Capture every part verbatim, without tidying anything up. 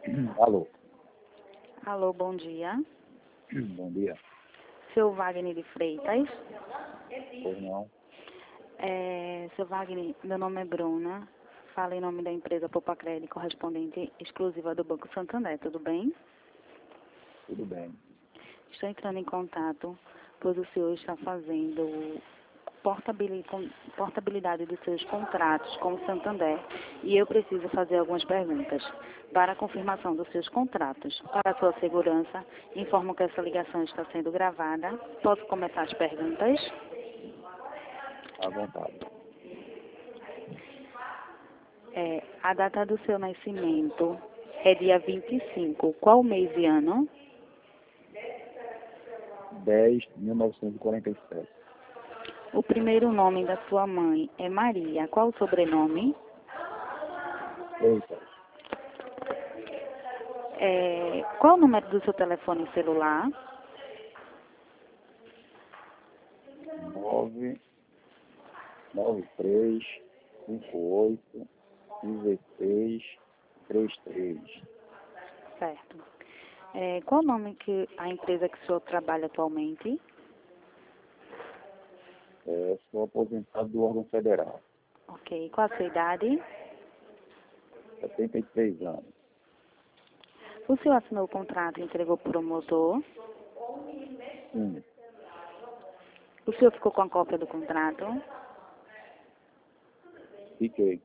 Alô, Alô, bom dia. bom dia. Seu Wagner de Freitas. Pois não, É, seu Wagner, meu nome é Bruna. Falo em nome da empresa Popacred, correspondente exclusiva do Banco Santander, tudo bem? tudo bem. Estou entrando em contato, pois o senhor está fazendo portabili- com- portabilidade dos seus contratos com o Santander e eu preciso fazer algumas perguntas. Para a confirmação dos seus contratos, para a sua segurança, informo que essa ligação está sendo gravada. Posso começar as perguntas? À vontade. É, a data do seu nascimento é dia vinte e cinco. Qual mês e ano? dez de mil novecentos e quarenta e sete. O primeiro nome da sua mãe é Maria. Qual o sobrenome? Eita, É, qual o número do seu telefone celular? nove nove três cinco oito dezesseis trinta e três. Certo. É, qual o nome que a empresa que o senhor trabalha atualmente? É, sou aposentado do órgão federal, Ok. Qual a sua idade? setenta e três anos. O senhor assinou o contrato e entregou para o promotor? Sim, O senhor ficou com a cópia do contrato? fiquei.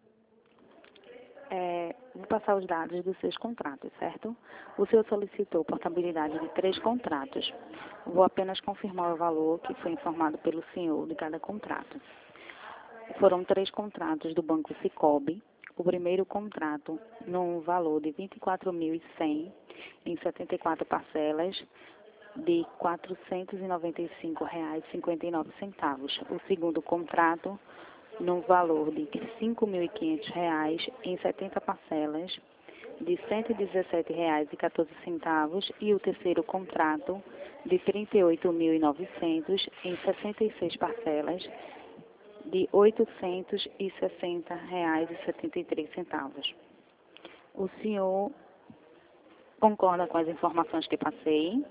É, vou passar os dados dos seus contratos, certo? O senhor solicitou portabilidade de três contratos. Vou apenas confirmar o valor que foi informado pelo senhor de cada contrato. Foram três contratos do Banco Sicoob. O primeiro contrato no valor de vinte e quatro mil e cem em setenta e quatro parcelas de quatrocentos e noventa e cinco reais e cinquenta e nove centavos. O segundo contrato no valor de cinco mil e quinhentos reais em setenta parcelas de cento e dezessete reais e quatorze centavos e o terceiro contrato de trinta e oito mil e novecentos em sessenta e seis parcelas de oitocentos e sessenta reais e setenta e três centavos. O senhor concorda com as informações que passei?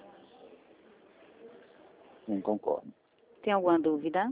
Sim, concordo. Tem alguma dúvida?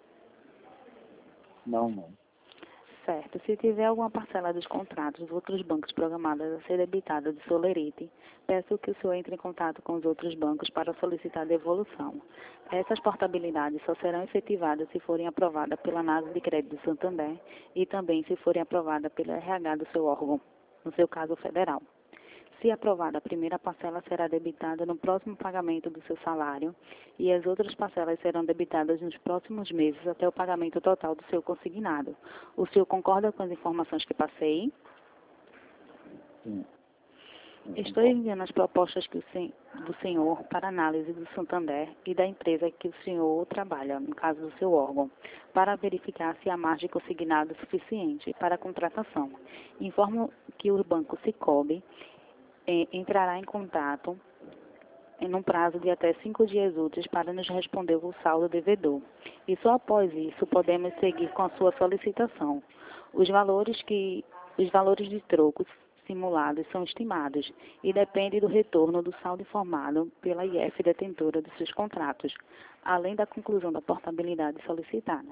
Não, não. Certo. Se tiver alguma parcela dos contratos dos outros bancos programadas a ser debitada de Solerite, peço que o senhor entre em contato com os outros bancos para solicitar devolução. Essas portabilidades só serão efetivadas se forem aprovadas pela análise de crédito do Santander e também se forem aprovadas pelo R H do seu órgão, no seu caso federal. Se aprovada, a primeira parcela será debitada no próximo pagamento do seu salário e as outras parcelas serão debitadas nos próximos meses até o pagamento total do seu consignado. O senhor concorda com as informações que passei? Sim, sim, Estou concordo. enviando as propostas que o sen- do senhor para análise do Santander e da empresa que o senhor trabalha, no caso do seu órgão, para verificar se há margem consignada suficiente para a contratação. Informo que o Banco Sicoob eh, entrará em contato em um prazo de até cinco dias úteis para nos responder o saldo devedor. E só após isso podemos seguir com a sua solicitação. Os valores que os valores de trocos simulados são estimados e dependem do retorno do saldo informado pela I F detentora dos seus contratos, além da conclusão da portabilidade solicitada.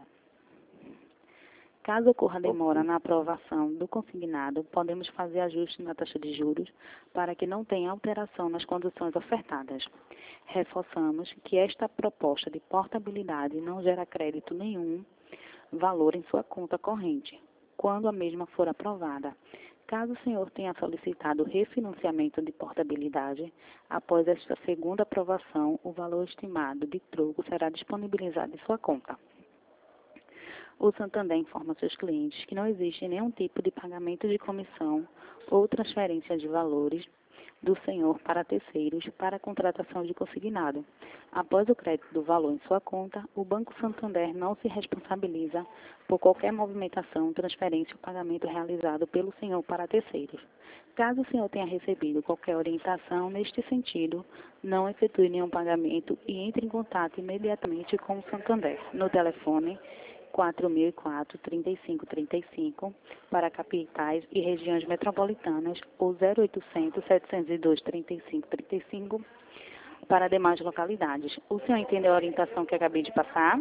Caso ocorra demora Ok. na aprovação do consignado, podemos fazer ajustes na taxa de juros para que não tenha alteração nas condições ofertadas. Reforçamos que esta proposta de portabilidade não gera crédito nenhum valor em sua conta corrente, quando a mesma for aprovada. Caso o senhor tenha solicitado refinanciamento de portabilidade, após esta segunda aprovação, o valor estimado de troco será disponibilizado em sua conta. O Santander informa seus clientes que não existe nenhum tipo de pagamento de comissão ou transferência de valores do senhor para terceiros para a contratação de consignado. Após o crédito do valor em sua conta, o Banco Santander não se responsabiliza por qualquer movimentação, transferência ou pagamento realizado pelo senhor para terceiros. Caso o senhor tenha recebido qualquer orientação neste sentido, não efetue nenhum pagamento e entre em contato imediatamente com o Santander no telefone quatro mil e quatro, trinta e cinco trinta e cinco, para capitais e regiões metropolitanas, ou zero oitocentos, setecentos e dois, trinta e cinco trinta e cinco, para demais localidades. O senhor entendeu a orientação que acabei de passar?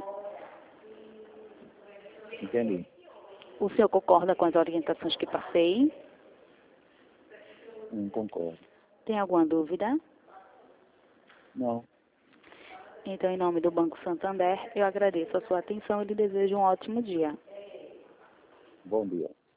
Entendi. O senhor concorda com as orientações que passei? Não concordo. Tem alguma dúvida? Não. Então, em nome do Banco Santander, eu agradeço a sua atenção e lhe desejo um ótimo dia. Bom dia.